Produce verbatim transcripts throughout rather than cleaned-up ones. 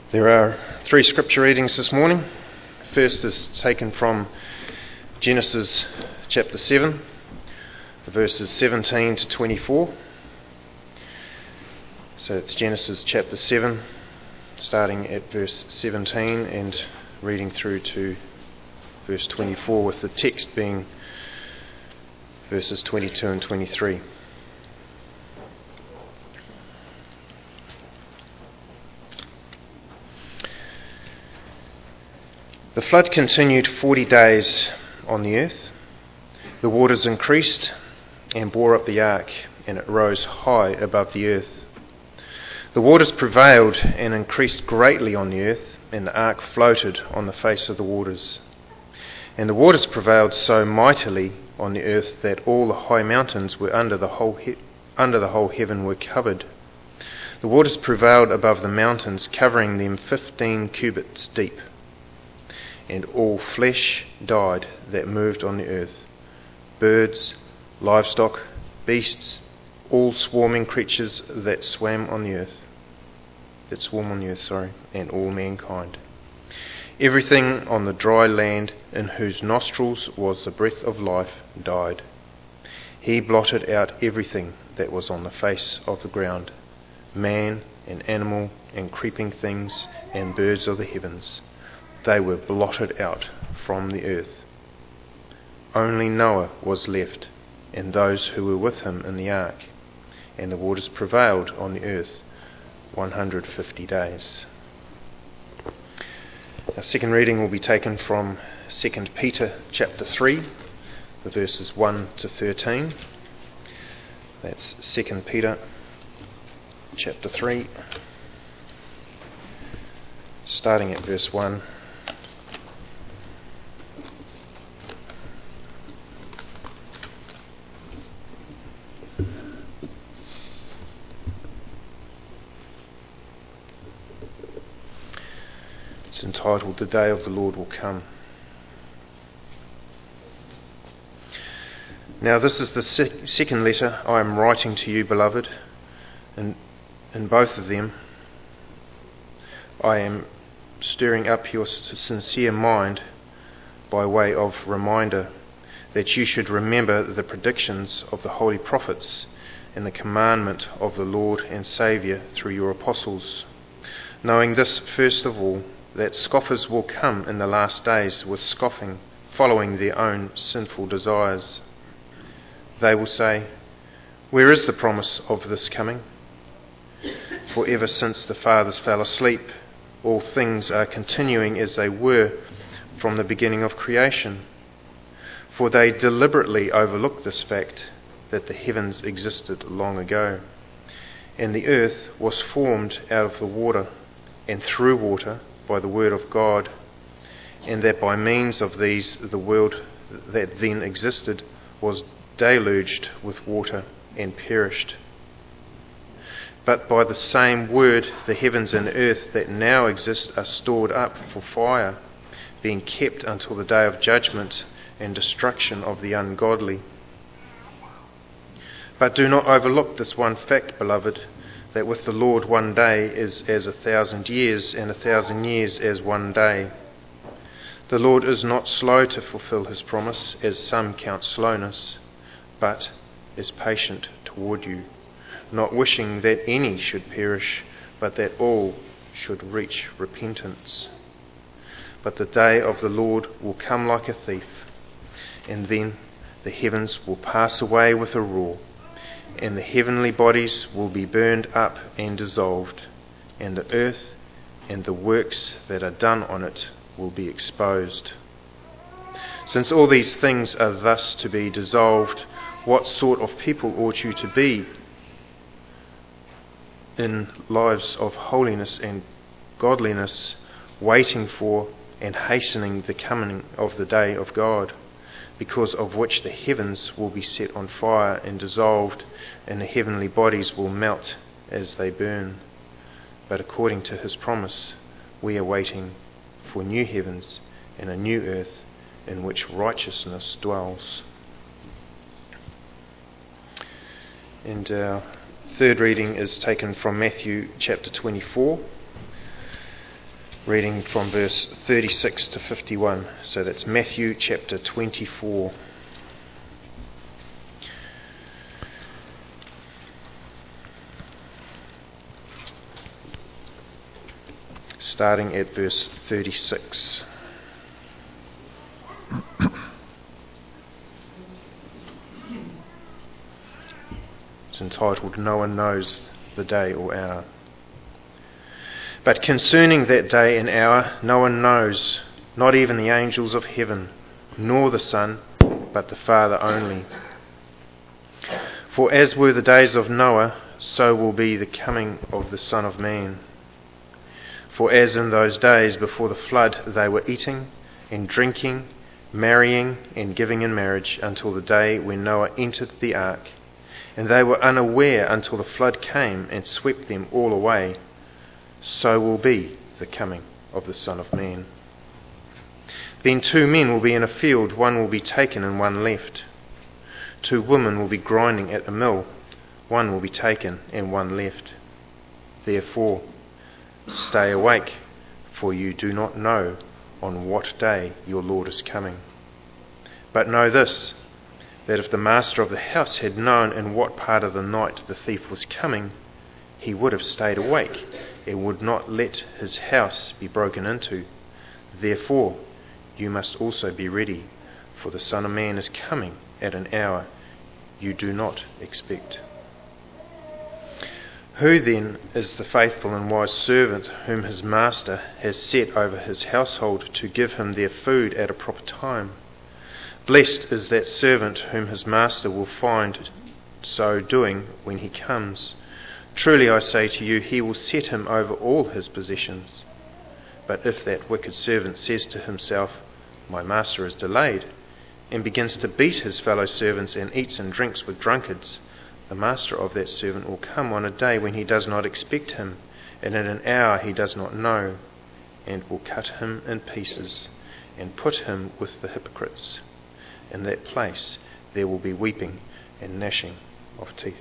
There are three scripture readings this morning. First is taken from Genesis chapter seven, the verses seventeen to twenty-four. So it's Genesis chapter seven, starting at verse seventeen and reading through to verse twenty-four, with the text being verses twenty-two and twenty-three. The flood continued forty days on the earth. The waters increased and bore up the ark, and it rose high above the earth. The waters prevailed and increased greatly on the earth, and the ark floated on the face of the waters. And the waters prevailed so mightily on the earth that all the high mountains were under the whole he- under the whole heaven were covered. The waters prevailed above the mountains, covering them fifteen cubits deep. And all flesh died that moved on the earth, birds, livestock, beasts, all swarming creatures that swam on the earth, that swarm on the earth, sorry, and all mankind. Everything on the dry land in whose nostrils was the breath of life died. He blotted out everything that was on the face of the ground, man and animal and creeping things and birds of the heavens. They were blotted out from the earth. Only Noah was left, and those who were with him in the ark, and the waters prevailed on the earth one hundred fifty days. Our second reading will be taken from Second Peter chapter three, the verses one to thirteen. That's Second Peter chapter three, starting at verse one. It's entitled, "The Day of the Lord Will Come." Now this is the sec- second letter I am writing to you, beloved, and in both of them I am stirring up your sincere mind by way of reminder that you should remember the predictions of the holy prophets and the commandment of the Lord and Saviour through your apostles, knowing this first of all, that scoffers will come in the last days with scoffing, following their own sinful desires. They will say, "Where is the promise of this coming? For ever since the fathers fell asleep, all things are continuing as they were from the beginning of creation." For they deliberately overlook this fact, that the heavens existed long ago, and the earth was formed out of the water and through water, by the word of God, and that by means of these the world that then existed was deluged with water and perished. But by the same word the heavens and earth that now exist are stored up for fire, being kept until the day of judgment and destruction of the ungodly. But do not overlook this one fact, beloved, that with the Lord one day is as a thousand years, and a thousand years as one day. The Lord is not slow to fulfill his promise, as some count slowness, but is patient toward you, not wishing that any should perish, but that all should reach repentance. But the day of the Lord will come like a thief, and then the heavens will pass away with a roar, and the heavenly bodies will be burned up and dissolved, and the earth and the works that are done on it will be exposed. Since all these things are thus to be dissolved, what sort of people ought you to be in lives of holiness and godliness, waiting for and hastening the coming of the day of God, because of which the heavens will be set on fire and dissolved, and the heavenly bodies will melt as they burn. But according to his promise, we are waiting for new heavens and a new earth in which righteousness dwells. And our third reading is taken from Matthew chapter twenty-four, reading from verse thirty-six to fifty-one. So that's Matthew chapter twenty-four. Starting at verse thirty-six. It's entitled, No One Knows the Day or Hour. But concerning that day and hour, no one knows, not even the angels of heaven, nor the Son, but the Father only. For as were the days of Noah, so will be the coming of the Son of Man. For as in those days before the flood they were eating and drinking, marrying and giving in marriage until the day when Noah entered the ark, and they were unaware until the flood came and swept them all away, so will be the coming of the Son of Man. Then two men will be in a field, one will be taken and one left. Two women will be grinding at the mill, one will be taken and one left. Therefore, stay awake, for you do not know on what day your Lord is coming. But know this, that if the master of the house had known in what part of the night the thief was coming, he would have stayed awake and would not let his house be broken into. Therefore, you must also be ready, for the Son of Man is coming at an hour you do not expect. Who then is the faithful and wise servant whom his master has set over his household to give him their food at a proper time? Blessed is that servant whom his master will find so doing when he comes. Truly I say to you, he will set him over all his possessions. But if that wicked servant says to himself, my master is delayed, and begins to beat his fellow servants and eats and drinks with drunkards, the master of that servant will come on a day when he does not expect him, and at an hour he does not know, and will cut him in pieces and put him with the hypocrites. In that place there will be weeping and gnashing of teeth.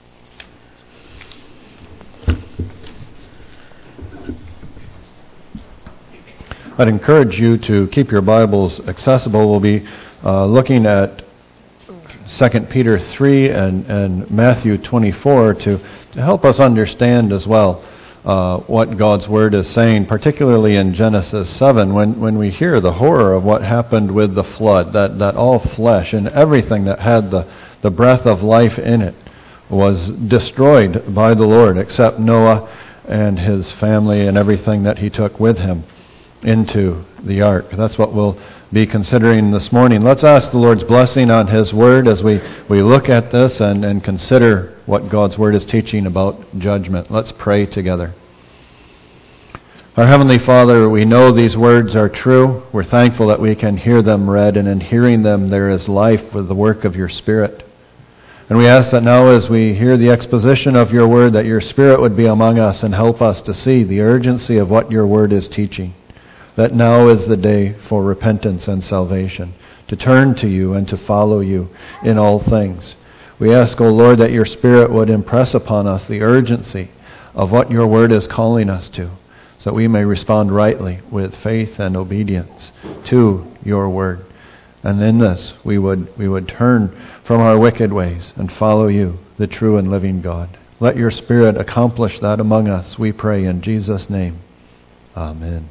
I'd encourage you to keep your Bibles accessible. We'll be uh, looking at Second Peter three and, and Matthew twenty-four to, to help us understand as well uh, what God's Word is saying, particularly in Genesis seven, when, when we hear the horror of what happened with the flood, that, that all flesh and everything that had the, the breath of life in it was destroyed by the Lord, except Noah and his family and everything that he took with him into the ark. That's what we'll be considering this morning. Let's ask the Lord's blessing on His Word as we, we look at this and, and consider what God's Word is teaching about judgment. Let's pray together. Our Heavenly Father, we know these words are true. We're thankful that we can hear them read, and in hearing them there is life with the work of your Spirit. And we ask that now as we hear the exposition of your Word, that your Spirit would be among us and help us to see the urgency of what your Word is teaching. That now is the day for repentance and salvation, to turn to you and to follow you in all things. We ask, O Lord, that your Spirit would impress upon us the urgency of what your Word is calling us to, so that we may respond rightly with faith and obedience to your Word. And in this, we would, we would turn from our wicked ways and follow you, the true and living God. Let your Spirit accomplish that among us, we pray in Jesus' name. Amen.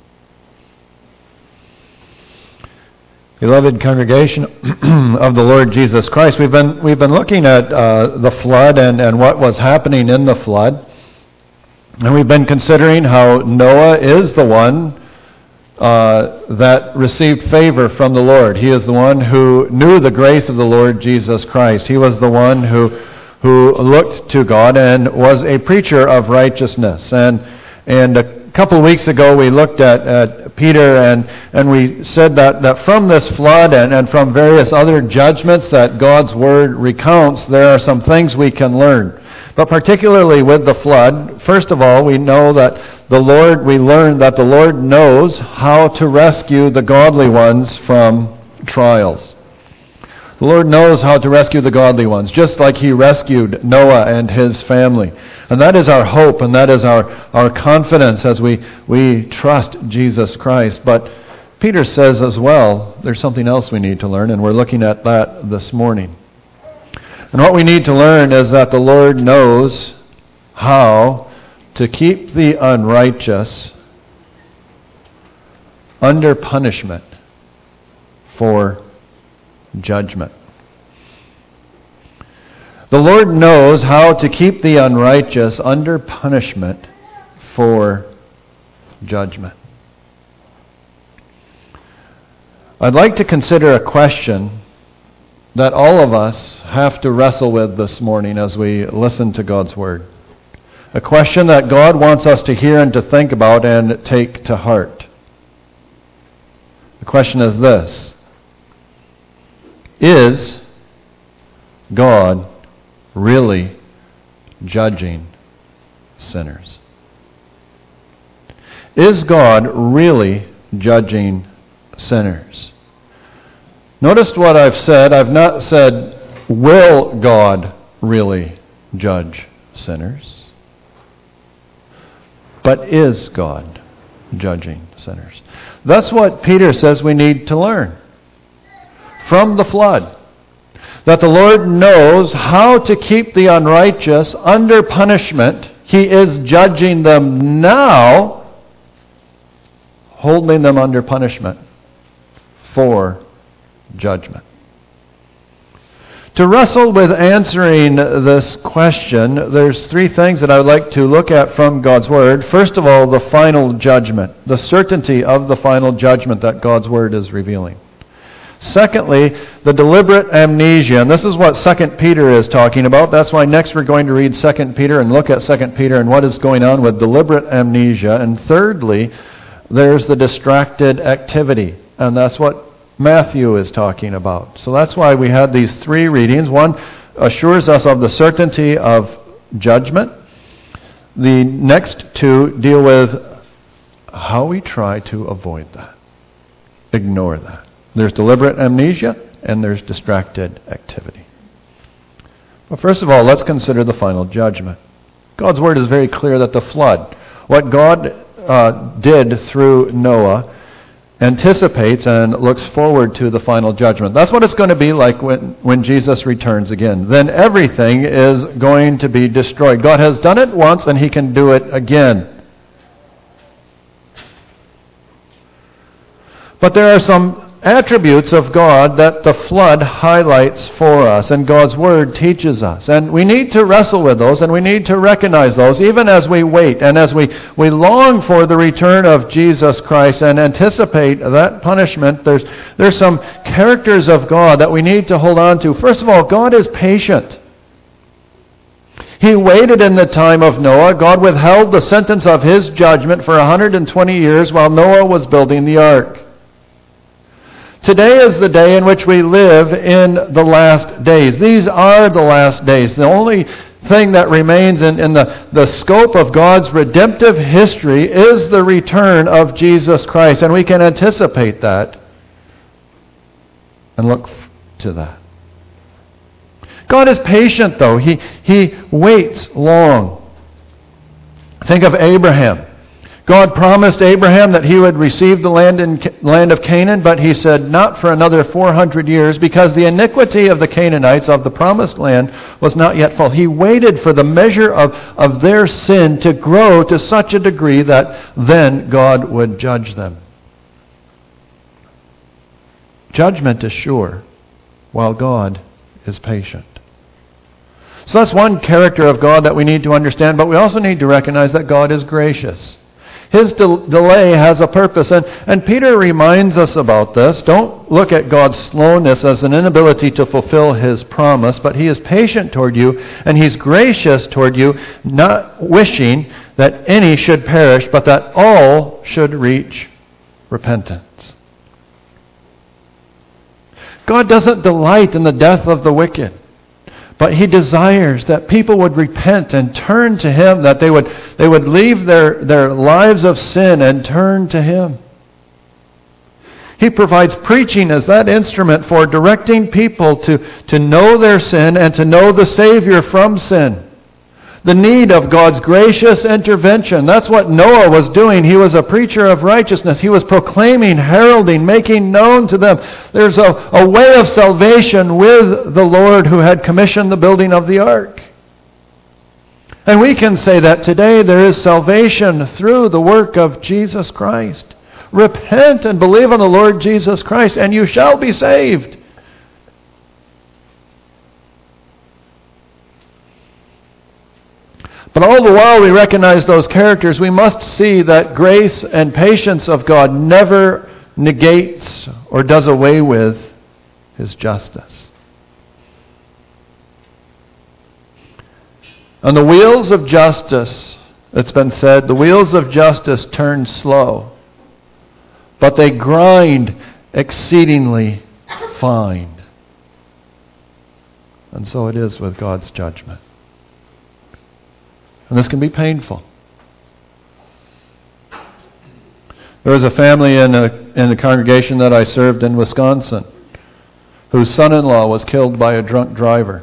Beloved congregation of the Lord Jesus Christ, we've been we've been looking at uh, the flood and, and what was happening in the flood. And we've been considering how Noah is the one uh, that received favor from the Lord. He is the one who knew the grace of the Lord Jesus Christ. He was the one who who looked to God and was a preacher of righteousness. And and a couple of weeks ago we looked at, at Peter and, and we said that, that from this flood and, and from various other judgments that God's Word recounts, there are some things we can learn. But particularly with the flood, first of all, we know that the Lord, we learn that the Lord knows how to rescue the godly ones from trials. The Lord knows how to rescue the godly ones, just like He rescued Noah and his family. And that is our hope, and that is our, our confidence as we, we trust Jesus Christ. But Peter says as well, there's something else we need to learn, and we're looking at that this morning. And what we need to learn is that the Lord knows how to keep the unrighteous under punishment for judgment. The Lord knows how to keep the unrighteous under punishment for judgment. I'd like to consider a question that all of us have to wrestle with this morning as we listen to God's Word. A question that God wants us to hear and to think about and take to heart. The question is this: is God really judging sinners? Is God really judging sinners? Notice what I've said. I've not said, will God really judge sinners? But is God judging sinners? That's what Peter says we need to learn from the flood. That the Lord knows how to keep the unrighteous under punishment. He is judging them now, holding them under punishment for judgment. To wrestle with answering this question, there's three things that I would like to look at from God's Word. First of all, the final judgment, the certainty of the final judgment that God's Word is revealing. Secondly, the deliberate amnesia. And this is what Second Peter is talking about. That's why next we're going to read Second Peter and look at Second Peter and what is going on with deliberate amnesia. And thirdly, there's the distracted activity. And that's what Matthew is talking about. So that's why we had these three readings. One assures us of the certainty of judgment. The next two deal with how we try to avoid that, ignore that. There's deliberate amnesia and there's distracted activity. But first of all, let's consider the final judgment. God's Word is very clear that the flood, what God uh, did through Noah, anticipates and looks forward to the final judgment. That's what it's going to be like when, when Jesus returns again. Then everything is going to be destroyed. God has done it once and He can do it again. But there are some attributes of God that the flood highlights for us and God's Word teaches us. And we need to wrestle with those and we need to recognize those even as we wait and as we, we long for the return of Jesus Christ and anticipate that punishment. There's, there's some characters of God that we need to hold on to. First of all, God is patient. He waited in the time of Noah. God withheld the sentence of His judgment for one hundred twenty years while Noah was building the ark. Today is the day in which we live in the last days. These are the last days. The only thing that remains in, in the, the scope of God's redemptive history is the return of Jesus Christ. And we can anticipate that and look to that. God is patient, though. He, he waits long. Think of Abraham. God promised Abraham that he would receive the land in land of Canaan, but He said not for another four hundred years because the iniquity of the Canaanites of the promised land was not yet full. He waited for the measure of, of their sin to grow to such a degree that then God would judge them. Judgment is sure, while God is patient. So that's one character of God that we need to understand, but we also need to recognize that God is gracious. His de- delay has a purpose. And, and Peter reminds us about this. Don't look at God's slowness as an inability to fulfill His promise, but He is patient toward you, and He's gracious toward you, not wishing that any should perish, but that all should reach repentance. God doesn't delight in the death of the wicked. But He desires that people would repent and turn to Him, that they would they would leave their, their lives of sin and turn to Him. He provides preaching as that instrument for directing people to, to know their sin and to know the Savior from sin. The need of God's gracious intervention. That's what Noah was doing. He was a preacher of righteousness. He was proclaiming, heralding, making known to them. There's a, a way of salvation with the Lord who had commissioned the building of the ark. And we can say that today there is salvation through the work of Jesus Christ. Repent and believe on the Lord Jesus Christ, and you shall be saved. But all the while we recognize those characters, we must see that grace and patience of God never negates or does away with His justice. On the wheels of justice, it's been said, the wheels of justice turn slow, but they grind exceedingly fine. And so it is with God's judgment. And this can be painful. There was a family in a, in the congregation that I served in Wisconsin whose son-in-law was killed by a drunk driver.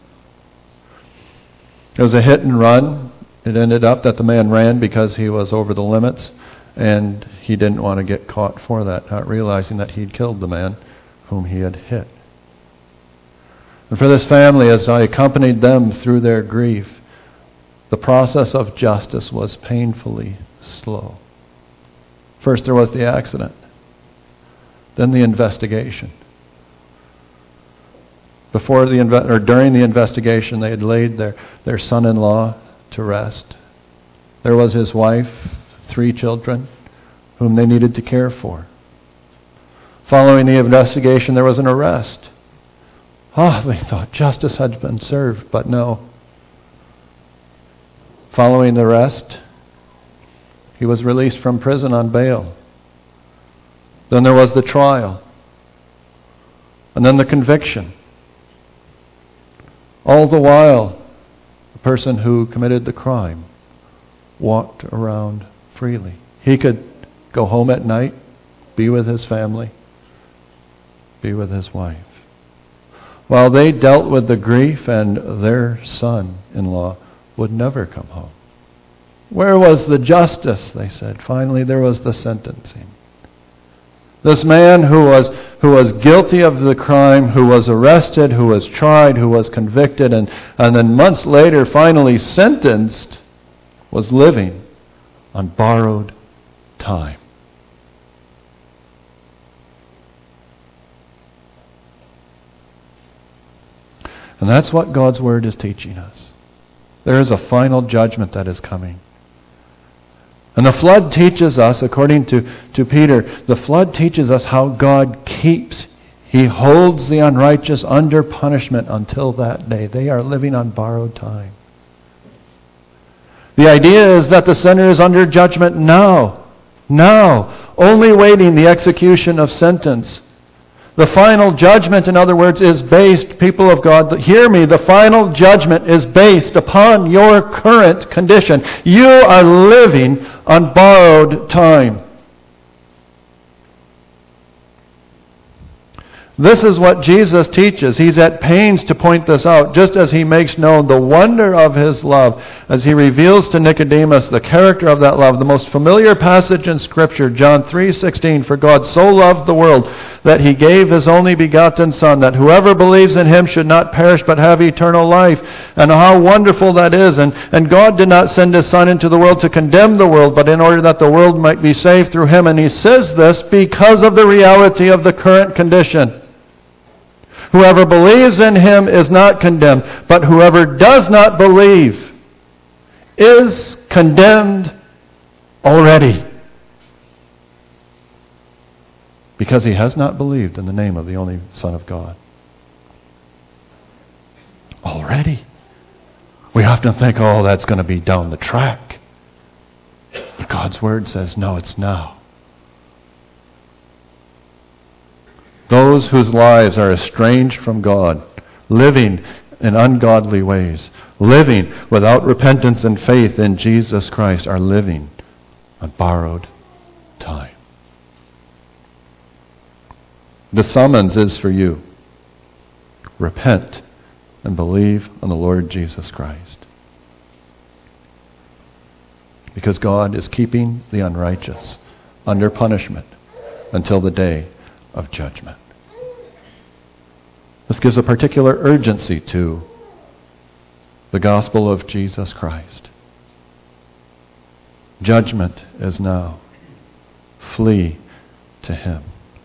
It was a hit and run. It ended up that the man ran because he was over the limits, and he didn't want to get caught for that, not realizing that he'd killed the man whom he had hit. And for this family, as I accompanied them through their grief, the process of justice was painfully slow. First there was the accident, then the investigation. Before the inve- or during the investigation, they had laid their, their son-in-law to rest. There was his wife, three children, whom they needed to care for. Following the investigation, there was an arrest. Oh, they thought justice had been served, but no. Following the arrest, he was released from prison on bail. Then there was the trial. And then the conviction. All the while, the person who committed the crime walked around freely. He could go home at night, be with his family, be with his wife. While they dealt with the grief, and their son-in-law would never come home. Where was the justice, they said. Finally, there was the sentencing. This man who was who was guilty of the crime, who was arrested, who was tried, who was convicted, and, and then months later finally sentenced, was living on borrowed time. And that's what God's Word is teaching us. There is a final judgment that is coming. And the flood teaches us, according to, to Peter, the flood teaches us how God keeps, He holds the unrighteous under punishment until that day. They are living on borrowed time. The idea is that the sinner is under judgment now. Now. Only waiting the execution of sentence. The final judgment, in other words, is based, people of God, hear me, the final judgment is based upon your current condition. You are living on borrowed time. This is what Jesus teaches. He's at pains to point this out, just as He makes known the wonder of His love, as He reveals to Nicodemus the character of that love. The most familiar passage in Scripture, John three sixteen, for God so loved the world that He gave His only begotten Son, that whoever believes in Him should not perish but have eternal life. And how wonderful that is. And, and God did not send His Son into the world to condemn the world, but in order that the world might be saved through Him. And He says this because of the reality of the current condition. Whoever believes in Him is not condemned, but whoever does not believe is condemned already, because he has not believed in the name of the only Son of God. Already. We often think, oh, that's going to be down the track. But God's Word says, no, it's now. Those whose lives are estranged from God, living in ungodly ways, living without repentance and faith in Jesus Christ, are living on borrowed time. The summons is for you. Repent and believe on the Lord Jesus Christ. Because God is keeping the unrighteous under punishment until the day of judgment. This gives a particular urgency to the gospel of Jesus Christ. Judgment is now. Flee to Him.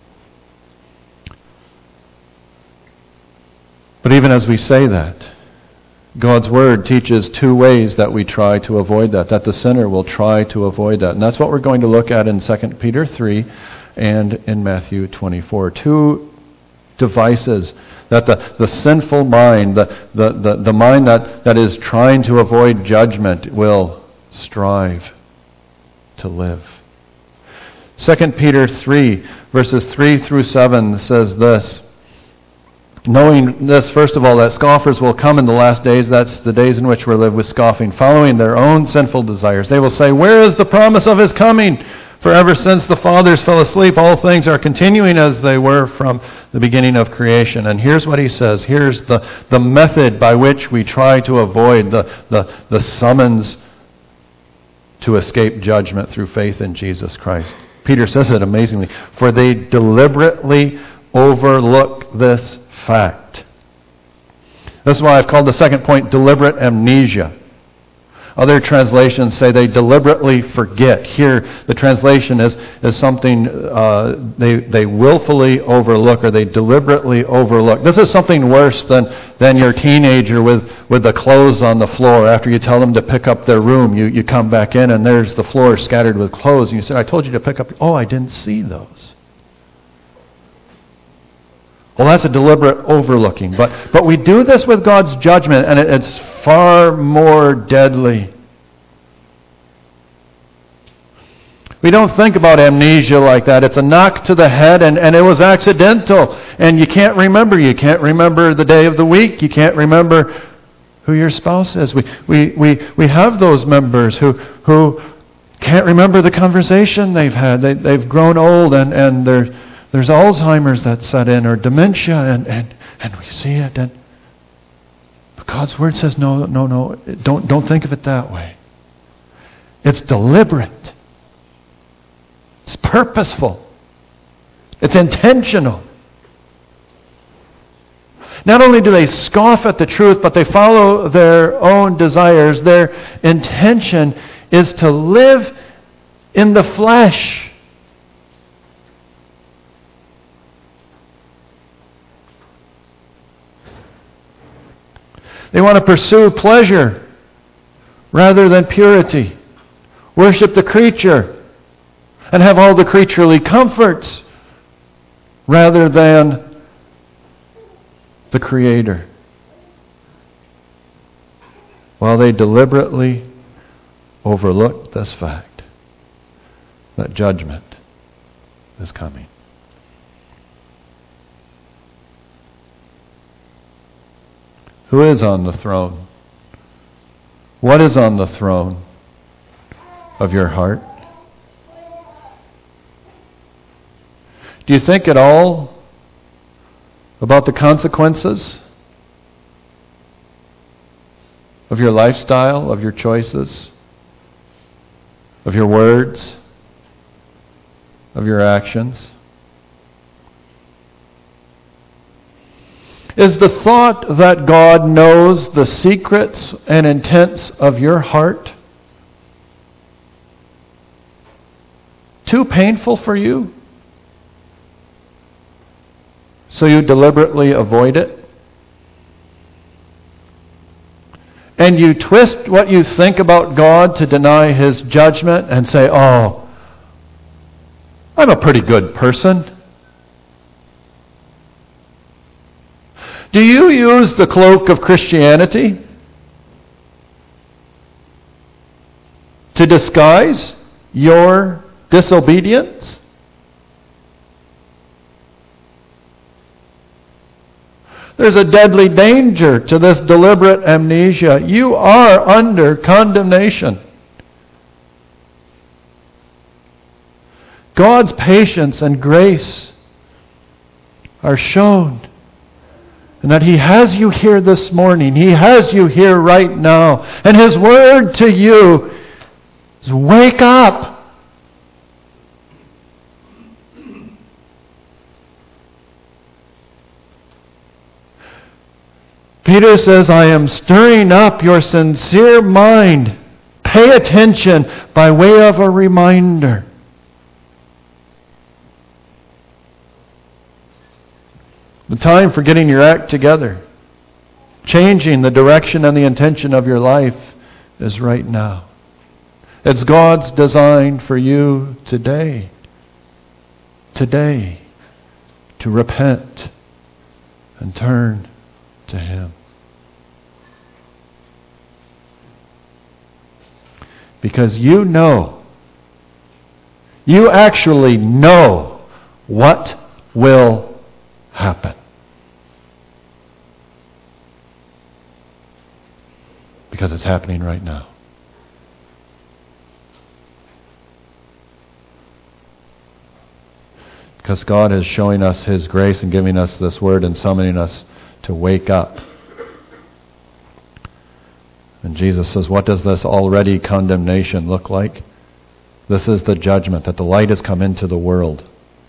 But even as we say that, God's Word teaches two ways that we try to avoid that, that the sinner will try to avoid that. And that's what we're going to look at in Second Peter three and in Matthew twenty-four. Two devices that the, the sinful mind, the, the, the, the mind that, that is trying to avoid judgment, will strive to live. Second Peter three, verses three through seven says this. Knowing this, first of all, that scoffers will come in the last days, that's the days in which we live, with scoffing, following their own sinful desires. They will say, "Where is the promise of His coming? For ever since the fathers fell asleep, all things are continuing as they were from the beginning of creation." And here's what he says. Here's the, the method by which we try to avoid the, the, the summons to escape judgment through faith in Jesus Christ. Peter says it amazingly. For they deliberately overlook this fact. This is why I've called the second point deliberate amnesia. Other translations say they deliberately forget. Here, the translation is, is something uh, they, they willfully overlook, or they deliberately overlook. This is something worse than, than your teenager with, with the clothes on the floor. After you tell them to pick up their room, you, you come back in and there's the floor scattered with clothes. And you say, "I told you to pick up." "Oh, I didn't see those." Well, that's a deliberate overlooking. But but we do this with God's judgment, and it, it's far more deadly. We don't think about amnesia like that. It's a knock to the head, and, and it was accidental. And you can't remember. You can't remember the day of the week. You can't remember who your spouse is. We we we, we have those members who who can't remember the conversation they've had. They, they've grown old, and, and they're There's Alzheimer's that set in, or dementia, and, and, and we see it. And but God's Word says, no, no, no, don't, don't think of it that way. It's deliberate. It's purposeful. It's intentional. Not only do they scoff at the truth, but they follow their own desires. Their intention is to live in the flesh. They want to pursue pleasure rather than purity. Worship the creature and have all the creaturely comforts rather than the Creator. While they deliberately overlook this fact that judgment is coming. Who is on the throne? What is on the throne of your heart? Do you think at all about the consequences of your lifestyle, of your choices, of your words, of your actions? Is the thought that God knows the secrets and intents of your heart too painful for you, so you deliberately avoid it? And you twist what you think about God to deny His judgment and say, "Oh, I'm a pretty good person." Do you use the cloak of Christianity to disguise your disobedience? There's a deadly danger to this deliberate amnesia. You are under condemnation. God's patience and grace are shown. And that He has you here this morning. He has you here right now. And His word to you is wake up. Peter says, I am stirring up your sincere mind. Pay attention by way of a reminder. The time for getting your act together, changing the direction and the intention of your life is right now. It's God's design for you today. Today. To repent and turn to Him. Because you know, you actually know what will happen. Because it's happening right now. Because God is showing us His grace and giving us this word and summoning us to wake up. And Jesus says, what does this already condemnation look like? This is the judgment, that the light has come into the world.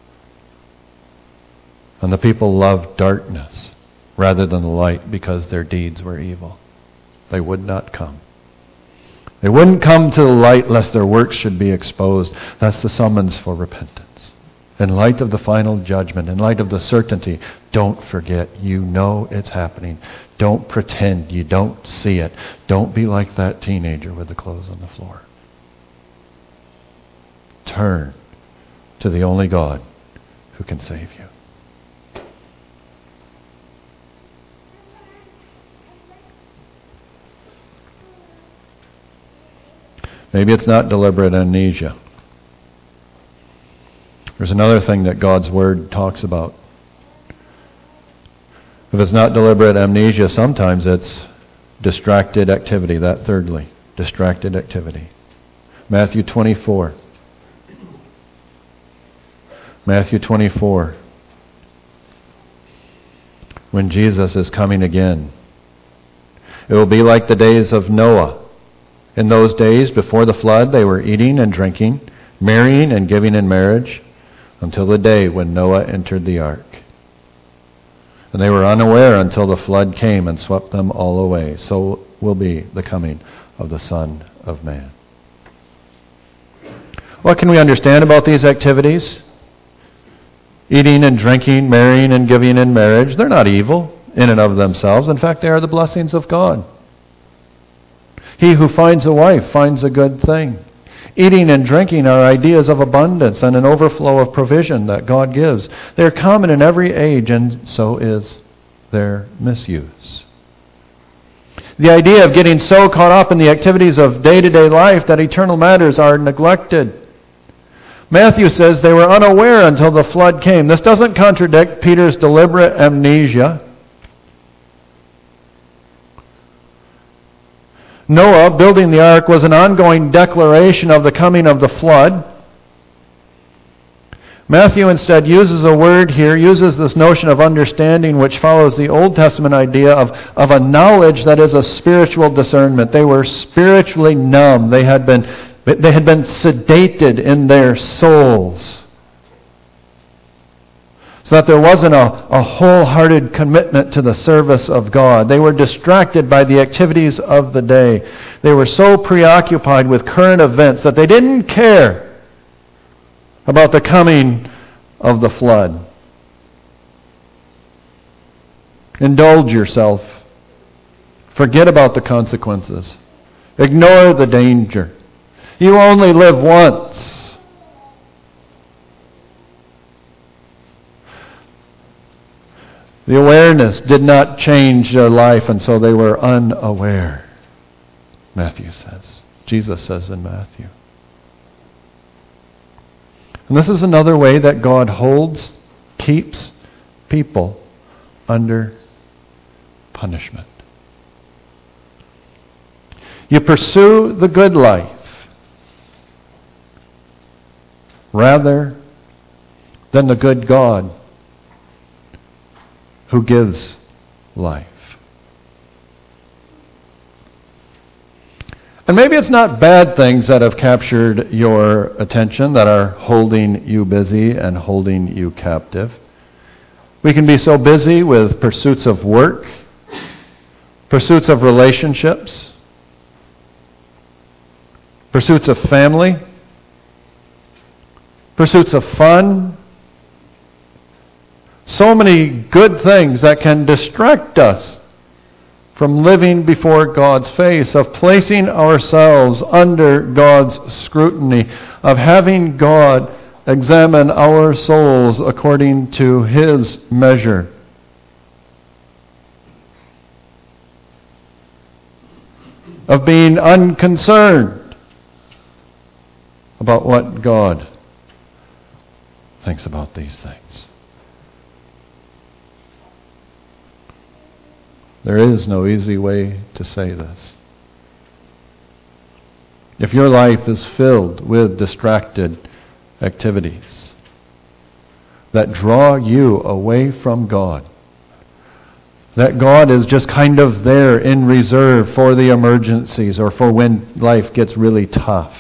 And the people loved darkness rather than the light because their deeds were evil. They would not come. They wouldn't come to the light lest their works should be exposed. That's the summons for repentance. In light of the final judgment, in light of the certainty, don't forget, you know it's happening. Don't pretend you don't see it. Don't be like that teenager with the clothes on the floor. Turn to the only God who can save you. Maybe it's not deliberate amnesia. There's another thing that God's Word talks about. If it's not deliberate amnesia, sometimes it's distracted activity. That thirdly, distracted activity. Matthew twenty-four. Matthew twenty-four. When Jesus is coming again. It will be like the days of Noah. In those days, before the flood, they were eating and drinking, marrying and giving in marriage, until the day when Noah entered the ark. And they were unaware until the flood came and swept them all away. So will be the coming of the Son of Man. What can we understand about these activities? Eating and drinking, marrying and giving in marriage, they're not evil in and of themselves. In fact, they are the blessings of God. He who finds a wife finds a good thing. Eating and drinking are ideas of abundance and an overflow of provision that God gives. They are common in every age, and so is their misuse. The idea of getting so caught up in the activities of day-to-day life that eternal matters are neglected. Matthew says they were unaware until the flood came. This doesn't contradict Peter's deliberate amnesia. Noah building the ark was an ongoing declaration of the coming of the flood. Matthew instead uses a word here, uses this notion of understanding which follows the Old Testament idea of, of a knowledge that is a spiritual discernment. They were spiritually numb. They had been, they had been sedated in their souls. So that there wasn't a, a wholehearted commitment to the service of God. They were distracted by the activities of the day. They were so preoccupied with current events that they didn't care about the coming of the flood. Indulge yourself. Forget about the consequences. Ignore the danger. You only live once. The awareness did not change their life, and so they were unaware, Matthew says. Jesus says in Matthew. And this is another way that God holds, keeps people under punishment. You pursue the good life rather than the good God who gives life. And maybe it's not bad things that have captured your attention, that are holding you busy and holding you captive. We can be so busy with pursuits of work, pursuits of relationships, pursuits of family, pursuits of fun. So many good things that can distract us from living before God's face, of placing ourselves under God's scrutiny, of having God examine our souls according to His measure. Of being unconcerned about what God thinks about these things. There is no easy way to say this. If your life is filled with distracted activities that draw you away from God, that God is just kind of there in reserve for the emergencies or for when life gets really tough.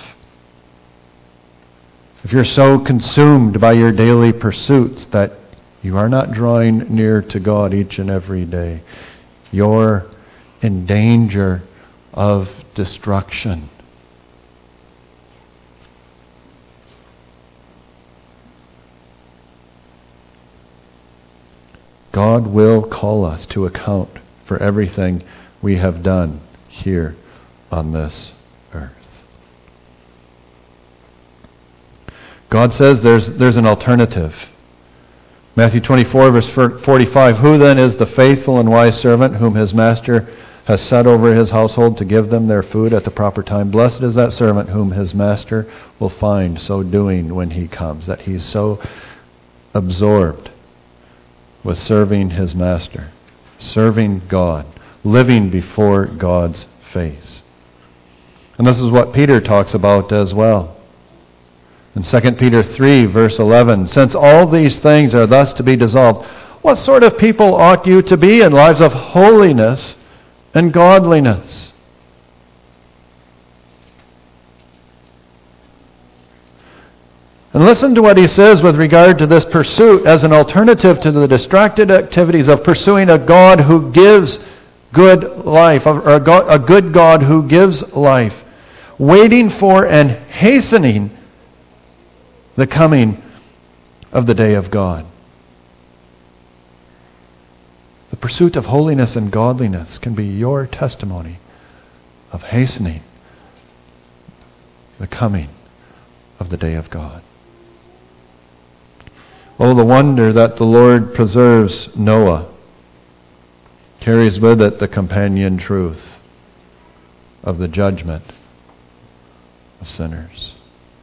If you're so consumed by your daily pursuits that you are not drawing near to God each and every day, you're in danger of destruction. God will call us to account for everything we have done here on this earth. God says there's there's an alternative. Matthew twenty-four, verse forty-five, who then is the faithful and wise servant whom his master has set over his household to give them their food at the proper time? Blessed is that servant whom his master will find so doing when he comes, that he's so absorbed with serving his master, serving God, living before God's face. And this is what Peter talks about as well. In Second Peter three, verse eleven, since all these things are thus to be dissolved, what sort of people ought you to be in lives of holiness and godliness? And listen to what he says with regard to this pursuit as an alternative to the distracted activities of pursuing a God who gives good life, or a, God, a good God who gives life, waiting for and hastening the coming of the day of God. The pursuit of holiness and godliness can be your testimony of hastening the coming of the day of God. Oh, the wonder that the Lord preserves Noah carries with it the companion truth of the judgment of sinners.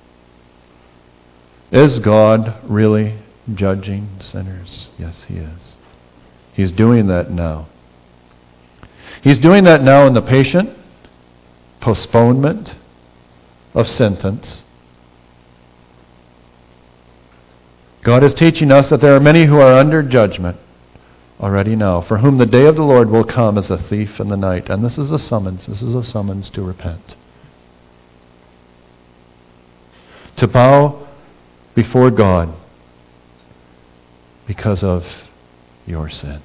Is God really judging sinners? Yes, He is. He's doing that now. He's doing that now in the patient postponement of sentence. God is teaching us that there are many who are under judgment already now, for whom the day of the Lord will come as a thief in the night. And this is a summons. This is a summons to repent. To bow before God because of your sin.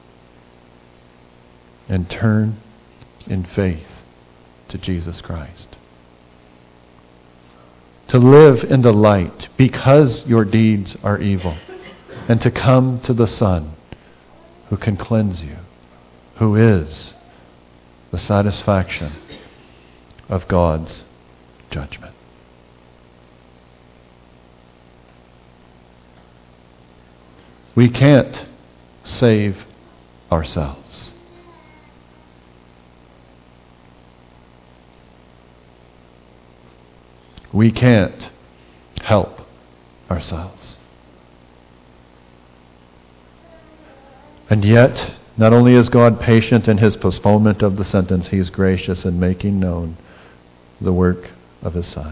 And turn in faith to Jesus Christ. To live in the light because your deeds are evil. And to come to the Son who can cleanse you, who is the satisfaction of God's judgment. We can't save ourselves. We can't help ourselves. And yet, not only is God patient in His postponement of the sentence, He is gracious in making known the work of His Son.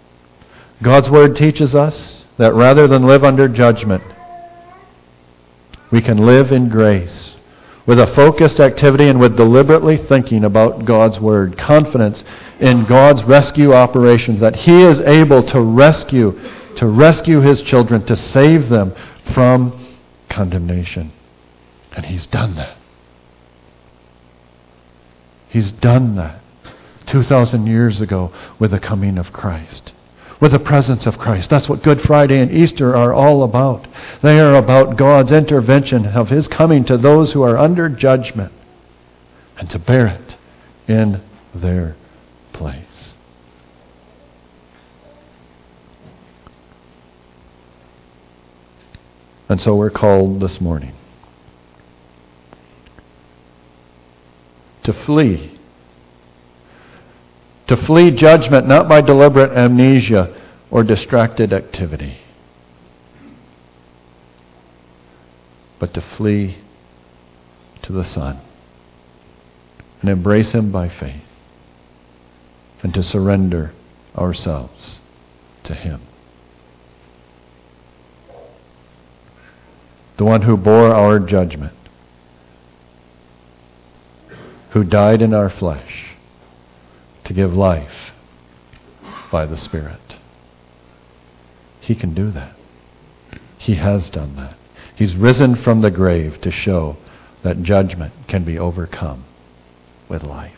God's Word teaches us that rather than live under judgment, We can live in grace with a focused activity and with deliberately thinking about God's Word. Confidence in God's rescue operations, that He is able to rescue, to rescue His children, to save them from condemnation. And He's done that. He's done that two thousand years ago with the coming of Christ, with the presence of Christ. That's what Good Friday and Easter are all about. They are about God's intervention of His coming to those who are under judgment and to bear it in their place. And so we're called this morning to flee. To flee judgment, not by deliberate amnesia or distracted activity, but to flee to the Son and embrace Him by faith, and to surrender ourselves to Him. The one who bore our judgment, who died in our flesh to give life by the Spirit. He can do that. He has done that. He's risen from the grave to show that judgment can be overcome with life.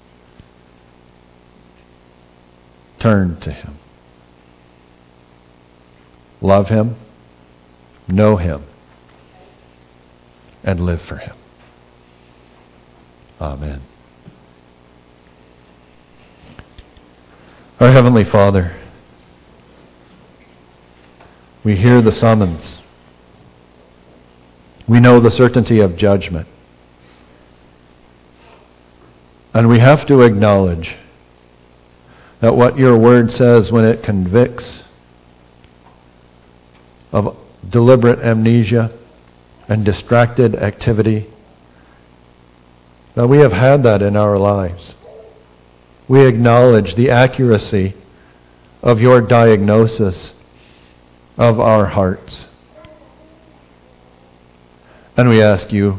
Turn to Him. Love Him, know Him, and live for Him. Amen. Our Heavenly Father, we hear the summons. We know the certainty of judgment. And we have to acknowledge that what your Word says when it convicts of deliberate amnesia and distracted activity, that we have had that in our lives. We acknowledge the accuracy of your diagnosis of our hearts. And we ask you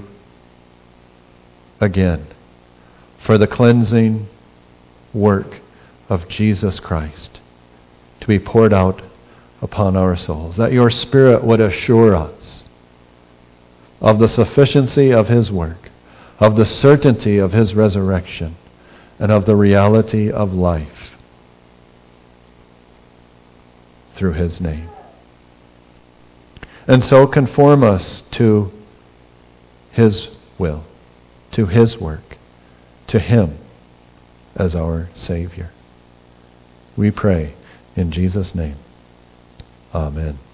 again for the cleansing work of Jesus Christ to be poured out upon our souls, that your Spirit would assure us of the sufficiency of His work, of the certainty of His resurrection, and of the reality of life through His name. And so conform us to His will, to His work, to Him as our Savior. We pray in Jesus' name. Amen.